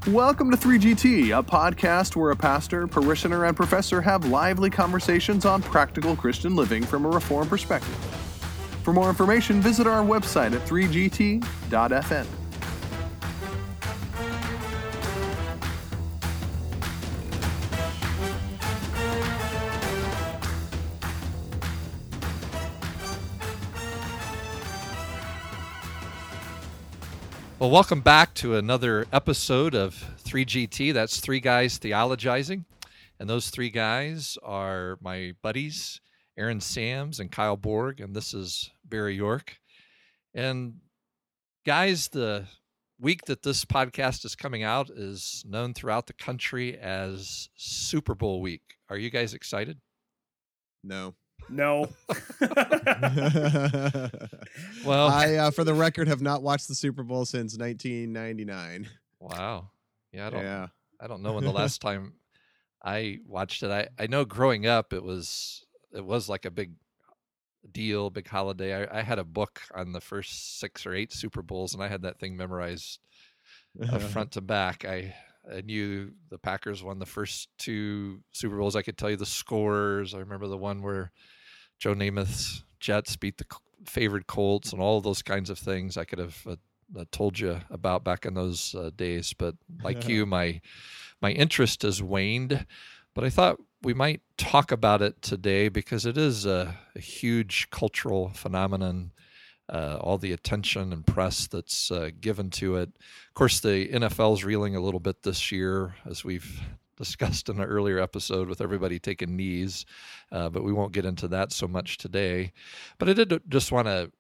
Welcome to 3GT, a podcast where a pastor, parishioner, and professor have lively conversations on practical Christian living from a Reformed perspective. For more information, visit our website at 3gt.fm. Well, welcome back to another episode of 3GT. That's Three Guys Theologizing. And those three guys are my buddies, Aaron Sams and Kyle Borg, and this is Barry York. And guys, the week that this podcast is coming out is known throughout the country as Super Bowl week. Are you guys excited? No. Well, I, for the record, have not watched the Super Bowl since 1999. Wow. Yeah, I I don't know when the last time I watched it. I know growing up it was like a big deal, big holiday. I had a book on the first 6 or 8 Super Bowls, and I had that thing memorized front to back. I knew the Packers won the first 2 Super Bowls. I could tell you the scores. I remember the one where Joe Namath's Jets beat the favored Colts and all of those kinds of things I could have told you about back in those days. But like you, my interest has waned. But I thought we might talk about it today because it is a huge cultural phenomenon, all the attention and press that's given to it. Of course, the NFL's reeling a little bit this year, as we've discussed in an earlier episode with everybody taking knees, but we won't get into that so much today. But I did just want to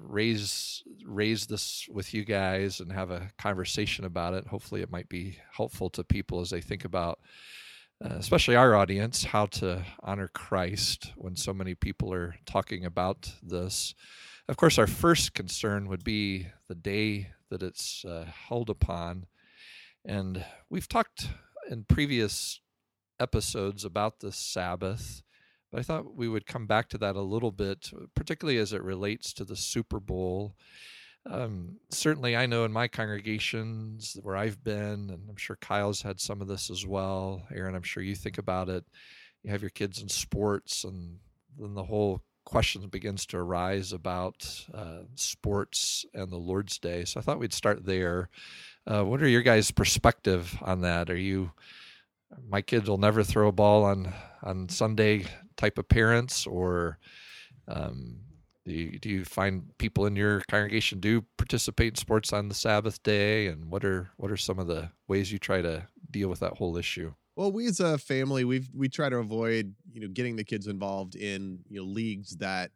raise this with you guys and have a conversation about it. Hopefully it might be helpful to people as they think about, especially our audience, how to honor Christ when so many people are talking about this. Of course, our first concern would be the day that it's held upon. And we've talked in previous episodes about the Sabbath, but I thought we would come back to that a little bit, particularly as it relates to the Super Bowl. Certainly, I know in my congregations where I've been, and I'm sure Kyle's had some of this as well. Aaron, I'm sure you think about it. You have your kids in sports, and then the whole question begins to arise about sports and the Lord's Day. So I thought we'd start there. What are your guys' perspective on that? Are you, my kids will never throw a ball on Sunday type of parents, or do you find people in your congregation do participate in sports on the Sabbath day? And what are some of the ways you try to deal with that whole issue? Well, we as a family, we try to avoid, getting the kids involved in, leagues that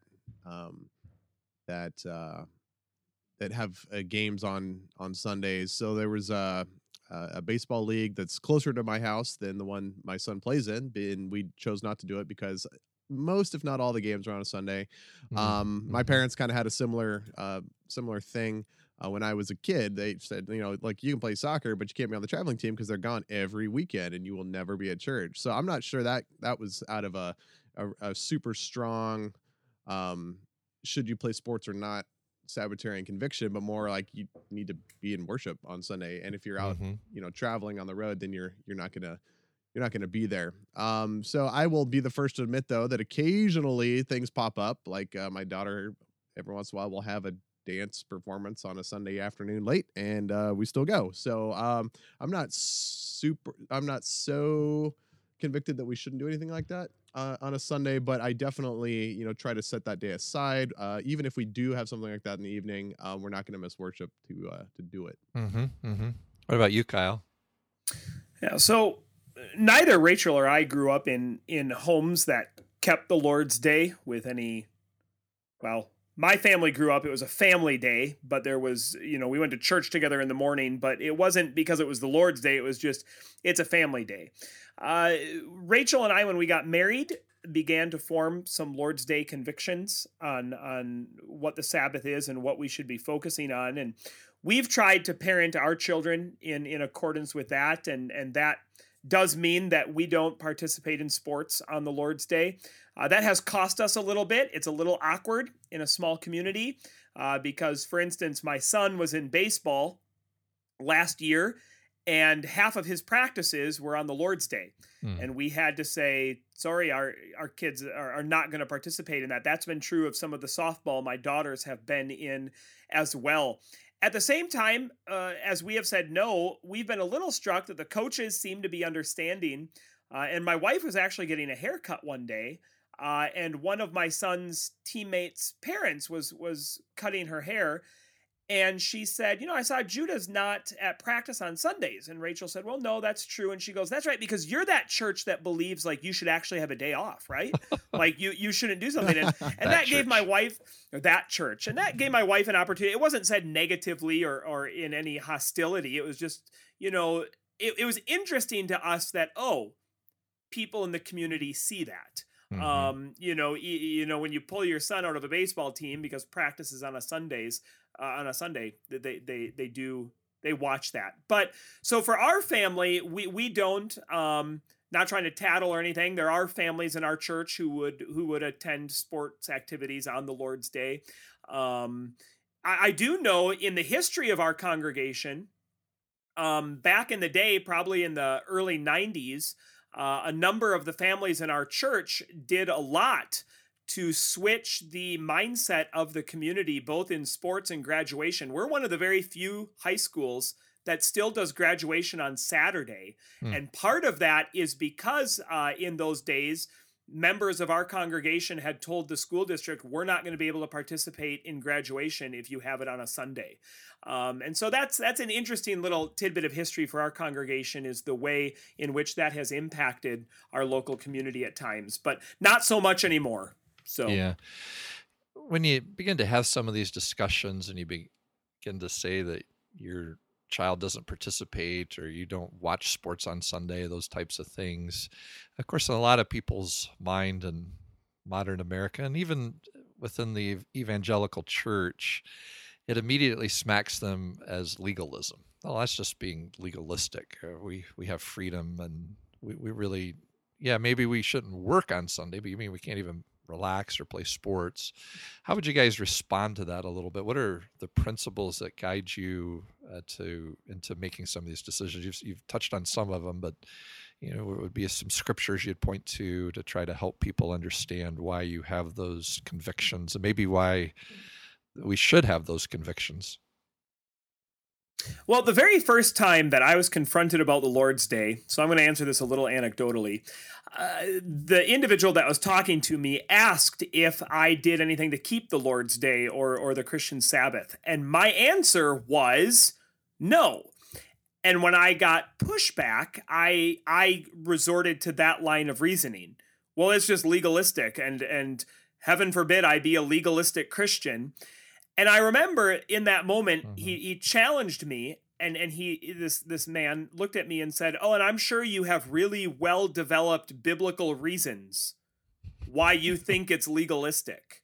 have games on Sundays. So there was a baseball league that's closer to my house than the one my son plays in, and we chose not to do it because most, if not all, the games are on a Sunday. My parents kind of had a similar thing. When I was a kid, they said, like, you can play soccer, but you can't be on the traveling team because they're gone every weekend and you will never be at church. So I'm not sure that was out of a super strong, should you play sports or not, Sabbatarian conviction, but more like you need to be in worship on Sunday. And if you're out, traveling on the road, then you're not gonna be there. So I will be the first to admit, though, that occasionally things pop up. Like my daughter, every once in a while, will have a dance performance on a Sunday afternoon late, and we still go. So I'm not so convicted that we shouldn't do anything like that on a Sunday, but I definitely try to set that day aside. Even if we do have something like that in the evening, we're not going to miss worship to do it. What about you, Kyle? Yeah, so neither Rachel or I grew up in homes that kept the Lord's Day with any, well, my family grew up, it was a family day, but there was, we went to church together in the morning, but it wasn't because it was the Lord's Day. It was just, it's a family day. Rachel and I, when we got married, began to form some Lord's Day convictions on what the Sabbath is and what we should be focusing on. And we've tried to parent our children in accordance with that. And that does mean that we don't participate in sports on the Lord's Day. That has cost us a little bit. It's a little awkward in a small community because, for instance, my son was in baseball last year and half of his practices were on the Lord's Day. Hmm. And we had to say, sorry, our kids are not going to participate in that. That's been true of some of the softball my daughters have been in as well. At the same time, as we have said no, we've been a little struck that the coaches seem to be understanding. And my wife was actually getting a haircut one day, and one of my son's teammates' parents was cutting her hair. And she said, I saw Judah's not at practice on Sundays. And Rachel said, well, no, that's true. And she goes, that's right, because you're that church that believes like you should actually have a day off, right? Like you shouldn't do something. And that gave my wife, or that church, and that gave my wife an opportunity. It wasn't said negatively or in any hostility. It was just, it was interesting to us that, people in the community see that. Mm-hmm. When you pull your son out of a baseball team because practice is on a Sunday, they watch that. But so for our family, we don't, not trying to tattle or anything. There are families in our church who would attend sports activities on the Lord's Day. I do know in the history of our congregation, back in the day, probably in the early 90s, a number of the families in our church did a lot to switch the mindset of the community, both in sports and graduation. We're one of the very few high schools that still does graduation on Saturday. And part of that is because in those days, members of our congregation had told the school district, we're not going to be able to participate in graduation if you have it on a Sunday. And so that's an interesting little tidbit of history for our congregation, is the way in which that has impacted our local community at times, but not so much anymore. So yeah, when you begin to have some of these discussions and you begin to say that your child doesn't participate or you don't watch sports on Sunday, those types of things, of course, in a lot of people's mind in modern America, and even within the evangelical church, it immediately smacks them as legalism. Oh, that's just being legalistic. We have freedom, and we really, maybe we shouldn't work on Sunday, but you mean we can't even relax or play sports? How would you guys respond to that a little bit? What are the principles that guide you into making some of these decisions? You've touched on some of them, but what would be some scriptures you'd point to try to help people understand why you have those convictions, and maybe why we should have those convictions? Well, the very first time that I was confronted about the Lord's Day, so I'm going to answer this a little anecdotally, the individual that was talking to me asked if I did anything to keep the Lord's Day or the Christian Sabbath. And my answer was no. And when I got pushback, I resorted to that line of reasoning. Well, it's just legalistic, and heaven forbid I be a legalistic Christian. And I remember in that moment, he challenged me, and this man looked at me and said, "Oh, and I'm sure you have really well-developed biblical reasons why you think it's legalistic."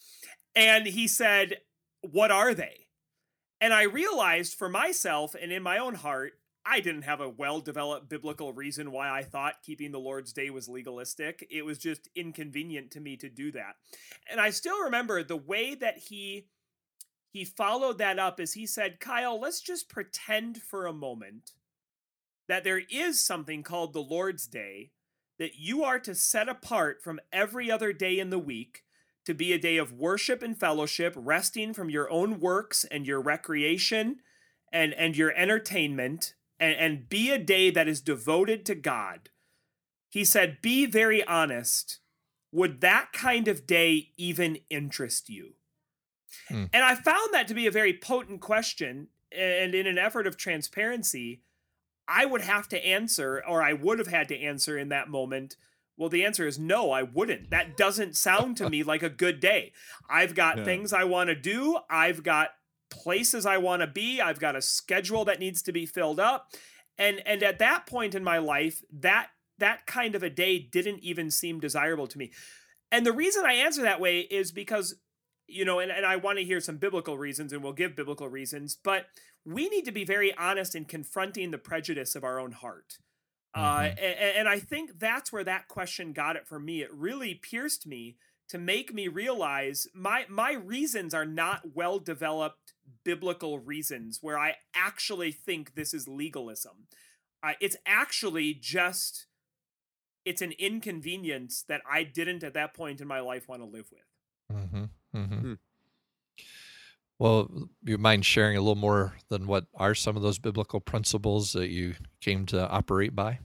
And he said, "What are they?" And I realized for myself and in my own heart, I didn't have a well-developed biblical reason why I thought keeping the Lord's Day was legalistic. It was just inconvenient to me to do that. And I still remember the way that he followed that up is he said, "Kyle, let's just pretend for a moment that there is something called the Lord's Day that you are to set apart from every other day in the week to be a day of worship and fellowship, resting from your own works and your recreation and your entertainment, and be a day that is devoted to God." He said, "Be very honest. Would that kind of day even interest you?" And I found that to be a very potent question. And in an effort of transparency, I would have to answer, or I would have had to answer in that moment, well, the answer is no, I wouldn't. That doesn't sound to me like a good day. I've got things I want to do. I've got places I want to be. I've got a schedule that needs to be filled up. And at that point in my life, that kind of a day didn't even seem desirable to me. And the reason I answer that way is because, and I want to hear some biblical reasons, and we'll give biblical reasons, but we need to be very honest in confronting the prejudice of our own heart. And I think that's where that question got it for me. It really pierced me to make me realize my reasons are not well-developed biblical reasons where I actually think this is legalism. It's actually just, it's an inconvenience that I didn't at that point in my life want to live with. Mm-hmm. Mm-hmm. Hmm. Well, you mind sharing a little more than what are some of those biblical principles that you came to operate by?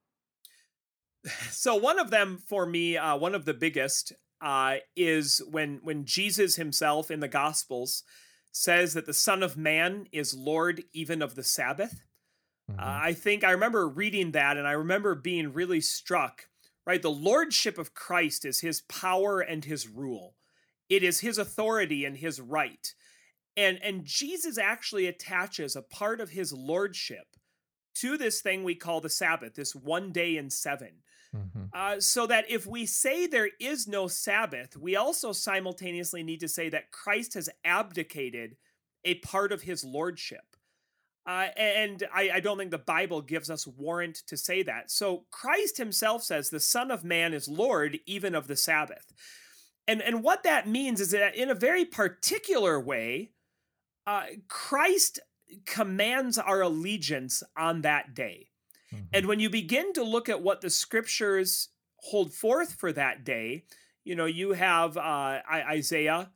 So one of them for me, one of the biggest, is when Jesus himself in the Gospels says that the Son of Man is Lord even of the Sabbath. Mm-hmm. I remember reading that, and I remember being really struck, right? The lordship of Christ is his power and his rule. It is his authority and his right. And Jesus actually attaches a part of his lordship to this thing we call the Sabbath, this 1 day in 7. Mm-hmm. So that if we say there is no Sabbath, we also simultaneously need to say that Christ has abdicated a part of his lordship. And I don't think the Bible gives us warrant to say that. So Christ himself says the Son of Man is Lord even of the Sabbath. And what that means is that in a very particular way, Christ commands our allegiance on that day. Mm-hmm. And when you begin to look at what the scriptures hold forth for that day, you have Isaiah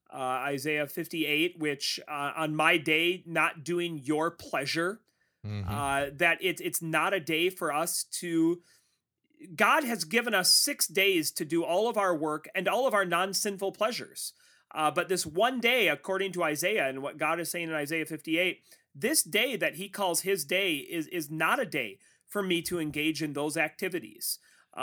58, which on my day, not doing your pleasure, Mm-hmm. that it's not a day for us to. God has given us 6 days to do all of our work and all of our non-sinful pleasures. But this 1 day, according to Isaiah and what God is saying in Isaiah 58, this day that he calls his day is not a day for me to engage in those activities.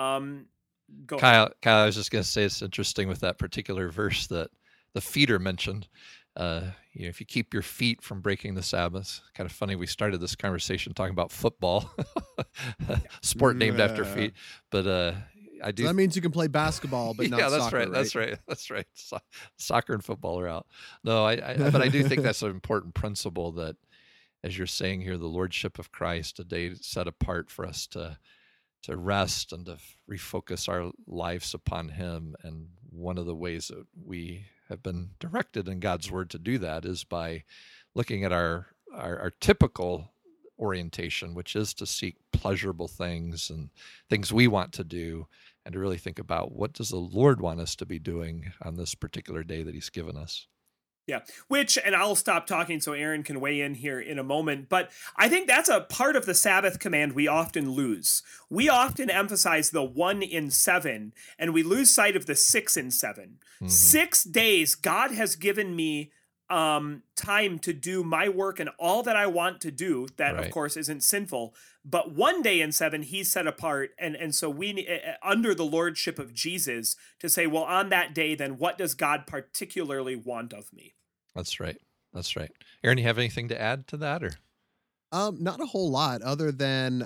Go ahead. Kyle, I was just going to say it's interesting with that particular verse that the feet are mentioned. If you keep your feet from breaking the Sabbath, kind of funny. We started this conversation talking about football, sport named after feet, but I do. So that means you can play basketball, but not yeah, that's soccer, right. That's right. That's right. Soccer and football are out. No, but I do think that's an important principle that, as you're saying here, the lordship of Christ, a day set apart for us to rest and to refocus our lives upon him. And one of the ways that we have been directed in God's word to do that is by looking at our typical orientation, which is to seek pleasurable things and things we want to do, and to really think about what does the Lord want us to be doing on this particular day that he's given us. Yeah, and I'll stop talking so Aaron can weigh in here in a moment, but I think that's a part of the Sabbath command we often lose. We often emphasize the 1 in 7, and we lose sight of the 6 in 7. Mm-hmm. 6 days, God has given me time to do my work and all that I want to do, that Right. of course isn't sinful, but 1 day in 7 he's set apart, and so we under the lordship of Jesus to say, well, on that day then what does God particularly want of me? That's right. That's right. Aaron, you have anything to add to that, or? Not a whole lot, other than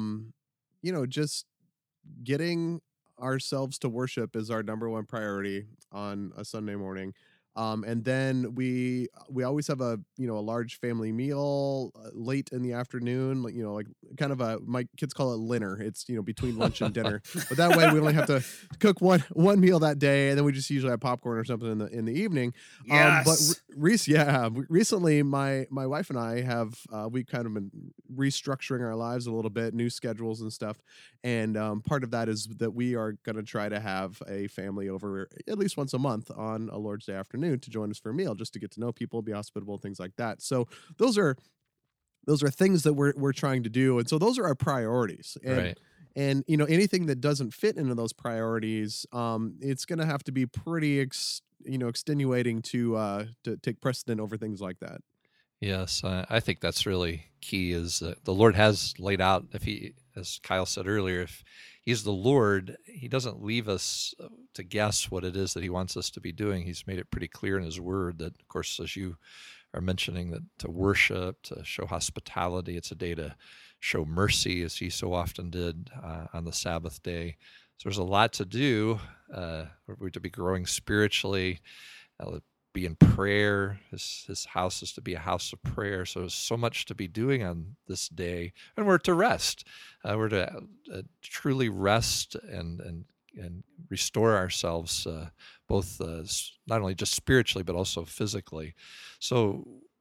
just getting ourselves to worship is our number one priority on a Sunday morning. And then we always have a large family meal late in the afternoon, like kind of my kids call it dinner. It's between lunch and dinner, but that way we only have to cook one meal that day, and then we just usually have popcorn or something in the evening. Yes. Recently my wife and I have we've kind of been restructuring our lives a little bit, new schedules and stuff, and part of that is that we are going to try to have a family over at least once a month on a Lord's Day afternoon to join us for a meal, just to get to know people, be hospitable, things like that. So those are things that we're trying to do, and so those are our priorities. And Right. and anything that doesn't fit into those priorities, it's going to have to be pretty extenuating to take precedent over things like that. Yes, I think that's really key. Is the Lord has laid out, if he, as Kyle said earlier, if he's the Lord, he doesn't leave us to guess what it is that he wants us to be doing. He's made it pretty clear in his word that, of course, as you are mentioning, that to worship, to show hospitality, it's a day to show mercy, as he so often did on the Sabbath day. So there's a lot to do. We're to be growing spiritually, be in prayer. His house is to be a house of prayer. So there's so much to be doing on this day, and we're to rest. We're to truly rest and restore ourselves, both not only just spiritually but also physically. So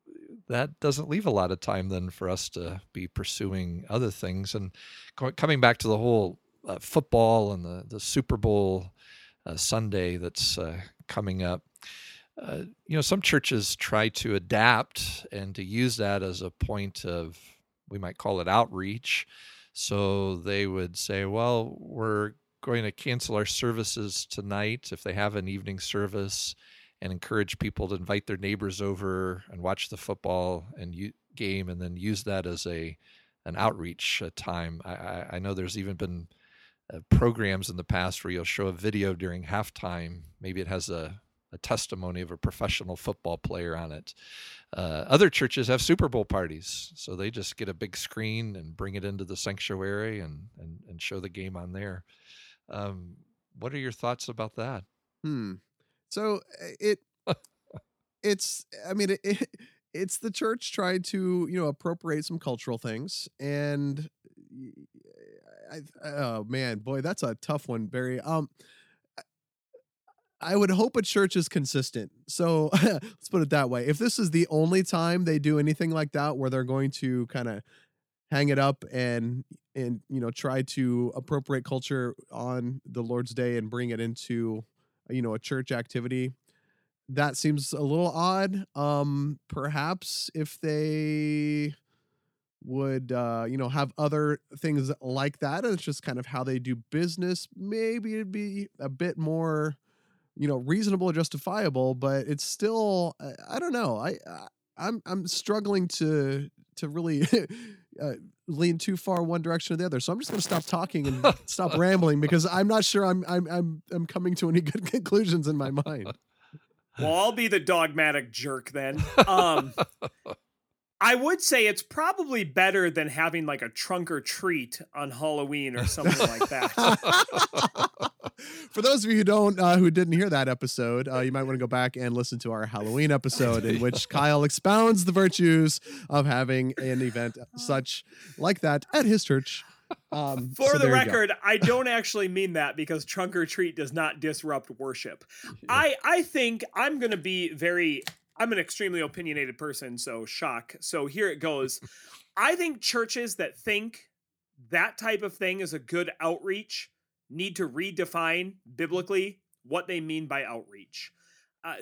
that doesn't leave a lot of time then for us to be pursuing other things. And coming back to the whole football and the Super Bowl Sunday that's coming up, some churches try to adapt and to use that as a point of, we might call it outreach. So they would say, well, we're going to cancel our services tonight if they have an evening service, and encourage people to invite their neighbors over and watch the football and game, and then use that as an outreach time. I know there's even been programs in the past where you'll show a video during halftime. Maybe it has a testimony of a professional football player on it. Other churches have Super Bowl parties, so they just get a big screen and bring it into the sanctuary and show the game on there. What are your thoughts about that? So it's the church trying to, appropriate some cultural things. And oh man, boy, that's a tough one, Barry. I would hope a church is consistent. So let's put it that way. If this is the only time they do anything like that, where they're going to kind of hang it up and try to appropriate culture on the Lord's Day and bring it into a church activity, that seems a little odd. Perhaps if they would have other things like that, and it's just kind of how they do business, maybe it'd be a bit more reasonable or justifiable. But it's still, I don't know, I'm struggling to really lean too far one direction or the other. So I'm just going to stop talking and stop rambling, because I'm not sure I'm coming to any good conclusions in my mind. Well, I'll be the dogmatic jerk then. I would say it's probably better than having like a trunk or treat on Halloween or something like that. For those of you who didn't hear that episode, you might want to go back and listen to our Halloween episode, in which Kyle expounds the virtues of having an event such like that at his church. For the record, I don't actually mean that, because trunk or treat does not disrupt worship. Yeah. I think I'm going to be I'm an extremely opinionated person, so shock. So here it goes. I think churches that think that type of thing is a good outreach need to redefine biblically what they mean by outreach. I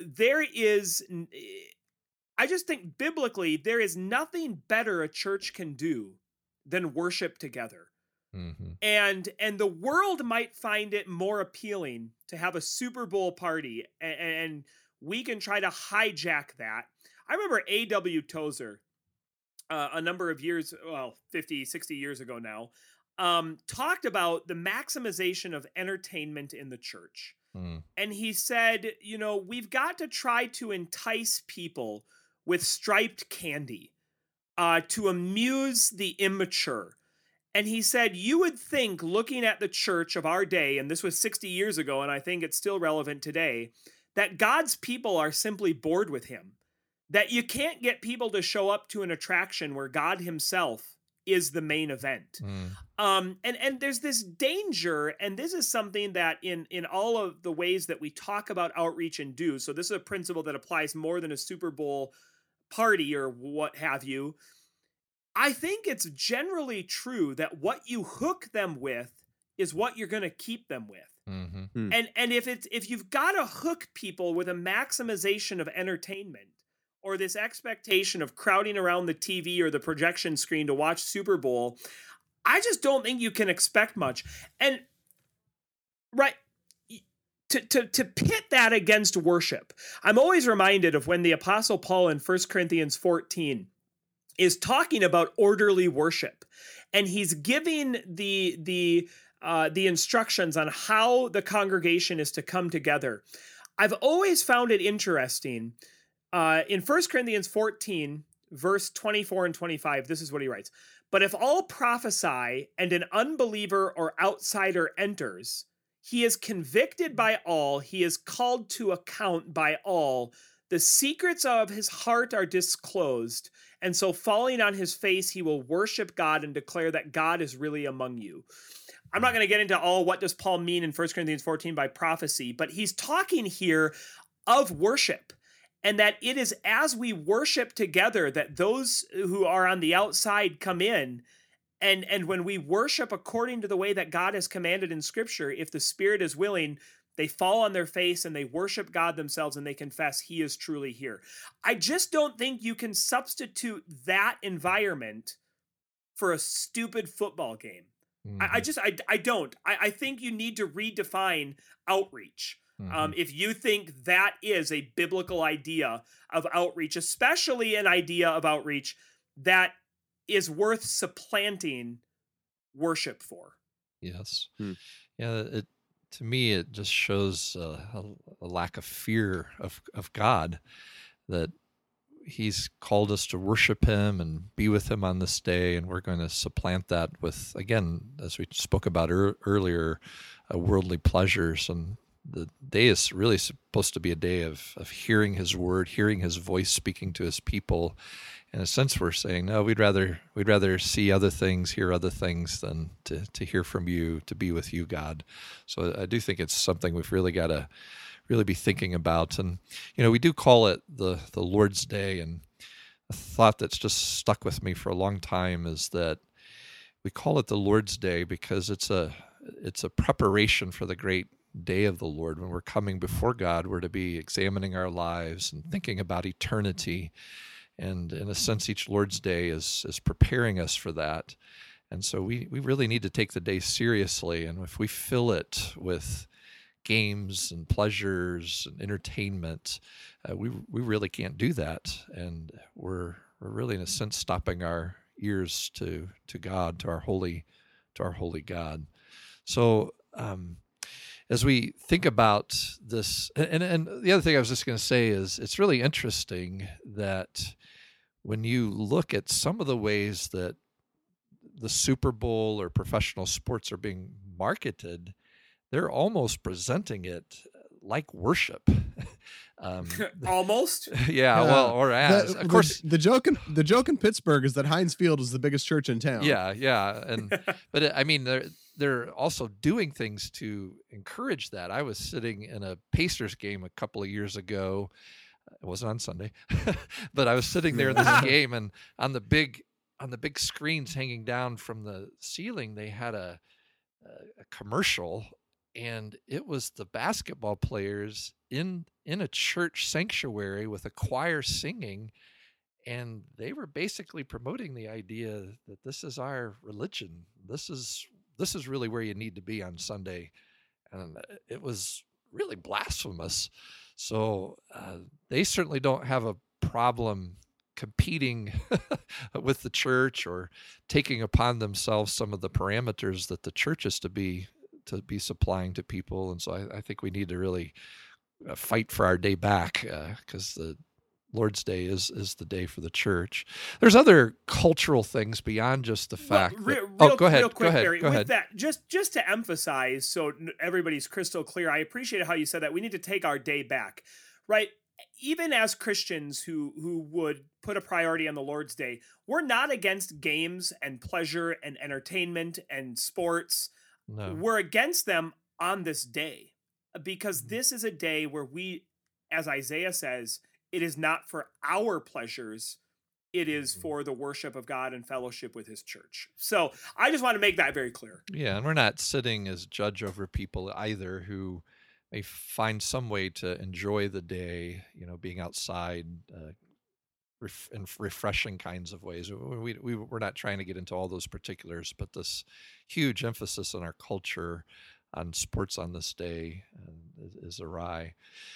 just think biblically, there is nothing better a church can do than worship together. Mm-hmm. And the world might find it more appealing to have a Super Bowl party, and we can try to hijack that. I remember A.W. Tozer, a number of years, 50, 60 years ago now, talked about the maximization of entertainment in the church. And he said, we've got to try to entice people with striped candy to amuse the immature. And he said, you would think, looking at the church of our day, and this was 60 years ago, and I think it's still relevant today, that God's people are simply bored with him. That you can't get people to show up to an attraction where God himself is the main event. And there's this danger, and this is something that in all of the ways that we talk about outreach and do, so this is a principle that applies more than a Super Bowl party or what have you. I think it's generally true that what you hook them with is what you're going to keep them with. Mm-hmm. And if you've got to hook people with a maximization of entertainment, or this expectation of crowding around the TV or the projection screen to watch Super Bowl, I just don't think you can expect much. And right, to pit that against worship, I'm always reminded of when the Apostle Paul in 1 Corinthians 14 is talking about orderly worship, and he's giving the instructions on how the congregation is to come together. I've always found it interesting. In 1 Corinthians 14, verse 24 and 25, this is what he writes. But if all prophesy and an unbeliever or outsider enters, he is convicted by all, he is called to account by all. The secrets of his heart are disclosed, and so falling on his face, he will worship God and declare that God is really among you. I'm not going to get into all what does Paul mean in 1 Corinthians 14 by prophecy, but he's talking here of worship. and that it is as we worship together that those who are on the outside come in. And when we worship according to the way that God has commanded in Scripture, if the Spirit is willing, they fall on their face and they worship God themselves and they confess He is truly here. I just don't think you can substitute that environment for a stupid football game. I don't. I think you need to redefine outreach. If you think that is a biblical idea of outreach, especially an idea of outreach that is worth supplanting worship for. Yes. Yeah. To me, it just shows a lack of fear of God, that He's called us to worship Him and be with Him on this day, and we're going to supplant that with, again, as we spoke about earlier, worldly pleasures. And the day is really supposed to be a day of hearing His word, hearing His voice speaking to His people. In a sense, we're saying, no, we'd rather see other things, hear other things, than to hear from You, to be with You, God. So I do think it's something we've really got to really be thinking about. And, we do call it the Lord's Day. And a thought that's just stuck with me for a long time is that we call it the Lord's Day because it's a preparation for the great day of the Lord. When we're coming before God, we're to be examining our lives and thinking about eternity. And in a sense, each Lord's Day is preparing us for that. And so we really need to take the day seriously. And if we fill it with games and pleasures and entertainment, we really can't do that. And we're really, in a sense, stopping our ears to God, to our holy God. So as we think about this, and the other thing I was just going to say is, it's really interesting that when you look at some of the ways that the Super Bowl or professional sports are being marketed, they're almost presenting it like worship. Almost. Yeah. Well, or as of course, the joke in Pittsburgh is that Heinz Field is the biggest church in town. Yeah. But I mean, they're also doing things to encourage that. I was sitting in a Pacers game a couple of years ago. It wasn't on Sunday, but I was sitting there in this game, and on the big screens hanging down from the ceiling, they had a commercial, and it was the basketball players in a church sanctuary with a choir singing, and they were basically promoting the idea that this is our religion. This is really where you need to be on Sunday. And it was really blasphemous. So they certainly don't have a problem competing with the church or taking upon themselves some of the parameters that the church is to be supplying to people. And so I think we need to really fight for our day back, because the Lord's Day is the day for the church. There's other cultural things beyond just the fact. Go ahead. Real quick, Barry, go ahead. With that, just to emphasize, so everybody's crystal clear. I appreciate how you said that. We need to take our day back, right? Even as Christians who would put a priority on the Lord's Day, we're not against games and pleasure and entertainment and sports. No. We're against them on this day, because this is a day where we, as Isaiah says, it is not for our pleasures. It is for the worship of God and fellowship with His church. So I just want to make that very clear. Yeah, and we're not sitting as judge over people either who may find some way to enjoy the day, being outside in refreshing kinds of ways. We're not trying to get into all those particulars, but this huge emphasis in our culture on sports on this day is awry.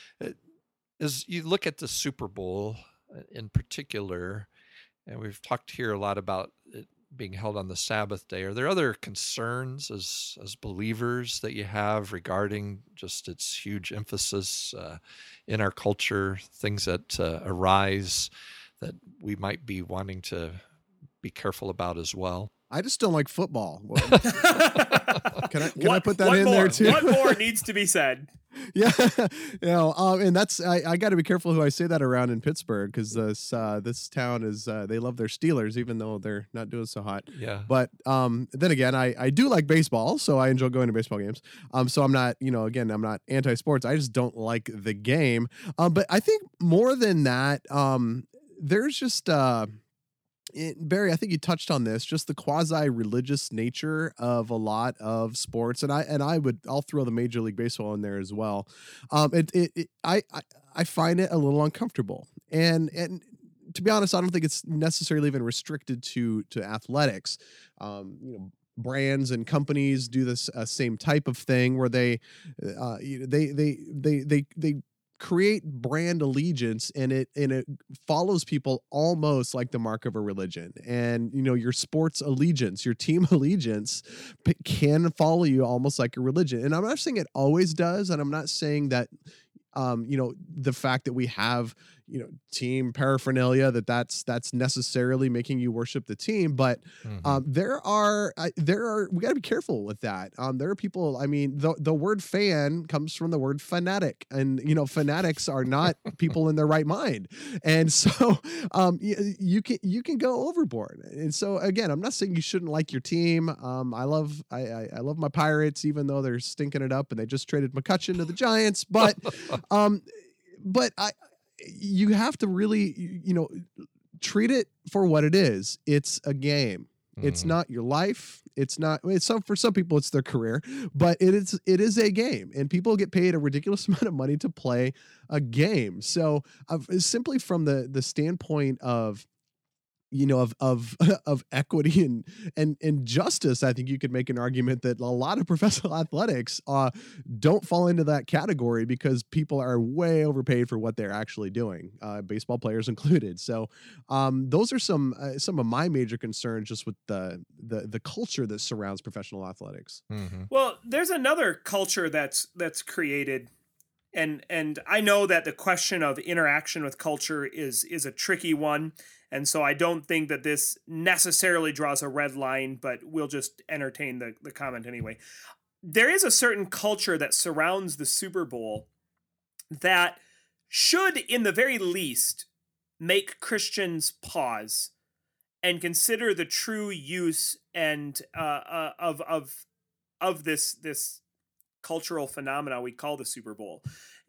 As you look at the Super Bowl in particular, and we've talked here a lot about it being held on the Sabbath day, are there other concerns as believers that you have regarding just its huge emphasis in our culture, things that arise that we might be wanting to be careful about as well? I just don't like football. Can I put that in there too? What more needs to be said? Yeah, and that's I got to be careful who I say that around in Pittsburgh because this town is they love their Steelers even though they're not doing so hot. Yeah. But then again, I do like baseball, so I enjoy going to baseball games. So I'm not again I'm not anti-sports. I just don't like the game. But I think more than that, there's just. Barry, I think you touched on this, just the quasi-religious nature of a lot of sports, and I'll throw the Major League Baseball in there as well. I find it a little uncomfortable, and to be honest, I don't think it's necessarily even restricted to athletics. Brands and companies do this same type of thing where they create brand allegiance and it follows people almost like the mark of a religion. And your sports allegiance, your team allegiance can follow you almost like a religion. And I'm not saying it always does, and I'm not saying that the fact that we have team paraphernalia that's necessarily making you worship the team, but there are we got to be careful with that. There are people, I mean, the word fan comes from the word fanatic, and fanatics are not people in their right mind, and so you can go overboard. And so again, I'm not saying you shouldn't like your team. I love my Pirates even though they're stinking it up and they just traded McCutchen to the Giants, but you have to really, treat it for what it is. It's a game. It's not your life. It's not. For some people, it's their career, but it is a game, and people get paid a ridiculous amount of money to play a game. So, simply from the standpoint of of equity and justice, I think you could make an argument that a lot of professional athletics don't fall into that category because people are way overpaid for what they're actually doing, baseball players included. So those are some of my major concerns just with the culture that surrounds professional athletics. Mm-hmm. Well, there's another culture that's created. And I know that the question of interaction with culture is a tricky one. And so I don't think that this necessarily draws a red line, but we'll just entertain the comment anyway. There is a certain culture that surrounds the Super Bowl that should, in the very least, make Christians pause and consider the true use and of this cultural phenomena we call the Super Bowl.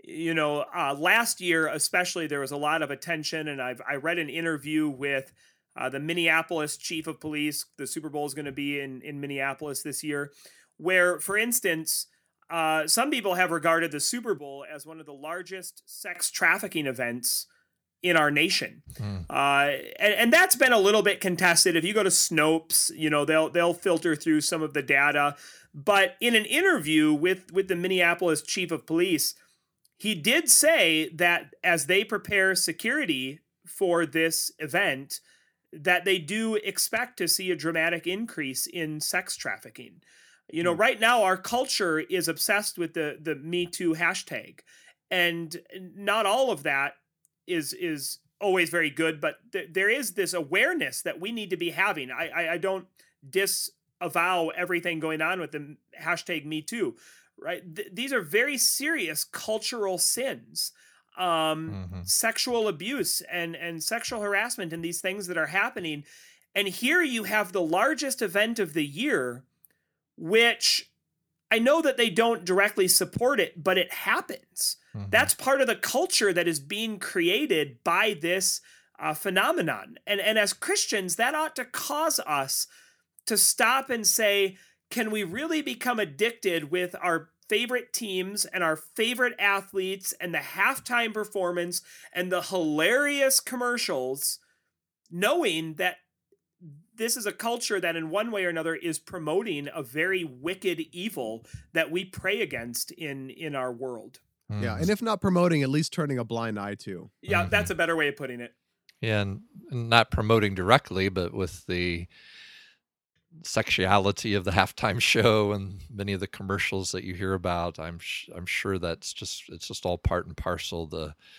Last year especially, there was a lot of attention, and I read an interview with the Minneapolis chief of police. The Super Bowl is going to be in Minneapolis this year, where, for instance, some people have regarded the Super Bowl as one of the largest sex trafficking events in our nation. And that's been a little bit contested. If you go to Snopes, they'll filter through some of the data. But in an interview with the Minneapolis chief of police, he did say that as they prepare security for this event, that they do expect to see a dramatic increase in sex trafficking. Right now our culture is obsessed with the Me Too hashtag, and not all of that is always very good, but there is this awareness that we need to be having. I don't disavow everything going on with the hashtag Me Too, right? These are very serious cultural sins, sexual abuse and sexual harassment and these things that are happening. And here you have the largest event of the year, which I know that they don't directly support it, but it happens. That's part of the culture that is being created by this phenomenon. And as Christians, that ought to cause us to stop and say, can we really become addicted with our favorite teams and our favorite athletes and the halftime performance and the hilarious commercials, knowing that this is a culture that in one way or another is promoting a very wicked evil that we pray against in our world. Yeah, and if not promoting, at least turning a blind eye to. Yeah, that's a better way of putting it. Yeah, and not promoting directly, but with the sexuality of the halftime show and many of the commercials that you hear about, I'm sure it's just all part and parcel,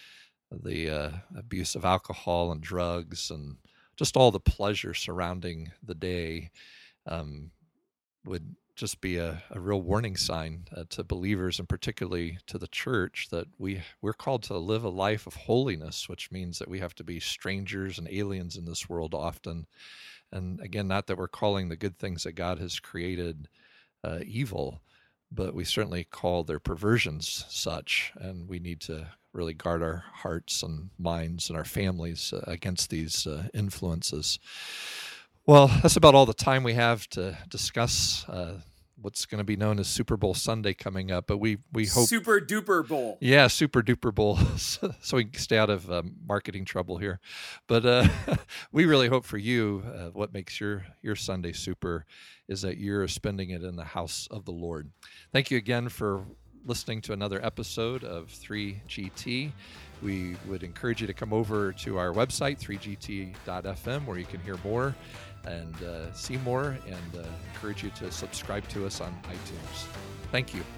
the abuse of alcohol and drugs and just all the pleasure surrounding the day would just be a real warning sign to believers, and particularly to the church, that we're called to live a life of holiness, which means that we have to be strangers and aliens in this world often. And again, not that we're calling the good things that God has created evil, but we certainly call their perversions such, and we need to really guard our hearts and minds and our families against these influences. Well, that's about all the time we have to discuss what's going to be known as Super Bowl Sunday coming up. But we hope Super Duper Bowl. Yeah, Super Duper Bowl, so we can stay out of marketing trouble here. But we really hope for you, what makes your Sunday super is that you're spending it in the house of the Lord. Thank you again for listening to another episode of 3GT. We would encourage you to come over to our website, 3gt.fm, where you can hear more and see more, and encourage you to subscribe to us on iTunes. Thank you.